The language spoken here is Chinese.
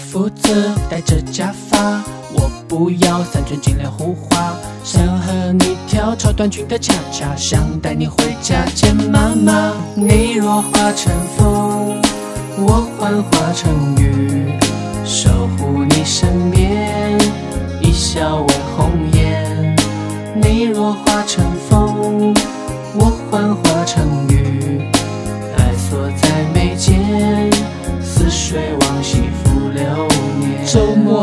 负责戴着假发，我不要三寸金莲胡花，想和你跳超短裙的恰恰，想带你回家见妈妈。你若化成风，我幻化成雨，守护你身边，一笑为红颜。你若化成风，我幻化成雨。